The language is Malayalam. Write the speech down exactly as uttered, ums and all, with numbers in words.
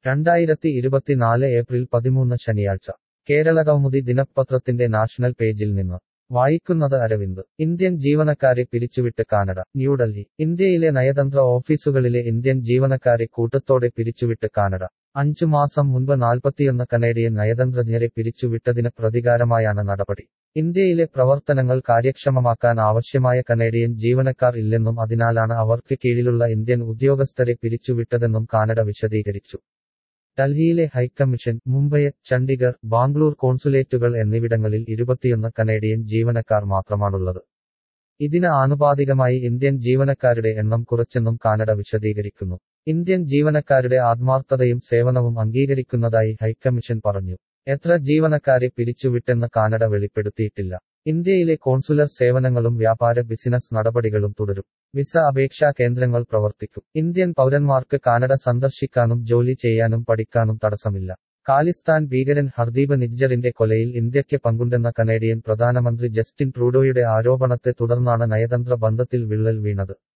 രണ്ടായിരത്തി ഇരുപത്തിനാല് ഏപ്രിൽ പതിമൂന്ന് ശനിയാഴ്ച കേരള കൗമുദി ദിനപത്രത്തിന്റെ നാഷണൽ പേജിൽ നിന്ന് വായിക്കുന്നത് അരവിന്ദ്. ഇന്ത്യൻ ജീവനക്കാരെ പിരിച്ചുവിട്ട് കാനഡ. ന്യൂഡൽഹി. ഇന്ത്യയിലെ നയതന്ത്ര ഓഫീസുകളിലെ ഇന്ത്യൻ ജീവനക്കാരെ കൂട്ടത്തോടെ പിരിച്ചുവിട്ട് കാനഡ. അഞ്ചു മാസം മുൻപ് നാൽപ്പത്തിയൊന്ന് കനേഡിയൻ നയതന്ത്രജ്ഞരെ പിരിച്ചുവിട്ടതിന് പ്രതികാരമായാണ് നടപടി. ഇന്ത്യയിലെ പ്രവർത്തനങ്ങൾ കാര്യക്ഷമമാക്കാൻ ആവശ്യമായ കനേഡിയൻ ജീവനക്കാർ ഇല്ലെന്നും അതിനാലാണ് അവർക്ക് കീഴിലുള്ള ഇന്ത്യൻ ഉദ്യോഗസ്ഥരെ പിരിച്ചുവിട്ടതെന്നും കാനഡ വിശദീകരിച്ചു. ഡൽഹിയിലെ ഹൈക്കമ്മീഷൻ, മുംബൈ, ചണ്ഡിഗർ, ബാംഗ്ലൂർ കോൺസുലേറ്റുകൾ എന്നിവിടങ്ങളിൽ ഇരുപത്തിയൊന്ന് കനേഡിയൻ ജീവനക്കാർ മാത്രമാണുള്ളത്. ഇതിന് ആനുപാതികമായി ഇന്ത്യൻ ജീവനക്കാരുടെ എണ്ണം കുറച്ചെന്നും കാനഡ വിശദീകരിക്കുന്നു. ഇന്ത്യൻ ജീവനക്കാരുടെ ആത്മാർത്ഥതയും സേവനവും അംഗീകരിക്കുന്നതായി ഹൈക്കമ്മീഷൻ പറഞ്ഞു. എത്ര ജീവനക്കാരെ പിരിച്ചുവിട്ടെന്ന് കാനഡ വെളിപ്പെടുത്തിയിട്ടില്ല. ഇന്ത്യയിലെ കോൺസുലർ സേവനങ്ങളും വ്യാപാര ബിസിനസ് നടപടികളും തുടരും. വിസ അപേക്ഷാ കേന്ദ്രങ്ങൾ പ്രവർത്തിക്കും. ഇന്ത്യൻ പൗരന്മാർക്ക് കാനഡ സന്ദർശിക്കാനും ജോലി ചെയ്യാനും പഠിക്കാനും തടസ്സമില്ല. ഖാലിസ്ഥാൻ ഭീകരൻ ഹർദീപ് നിജ്ജറിന്റെ കൊലയിൽ ഇന്ത്യയ്ക്ക് പങ്കുണ്ടെന്ന കനേഡിയൻ പ്രധാനമന്ത്രി ജസ്റ്റിൻ ട്രൂഡോയുടെ ആരോപണത്തെ തുടർന്നാണ് നയതന്ത്ര ബന്ധത്തിൽ വിള്ളൽ വീണത്.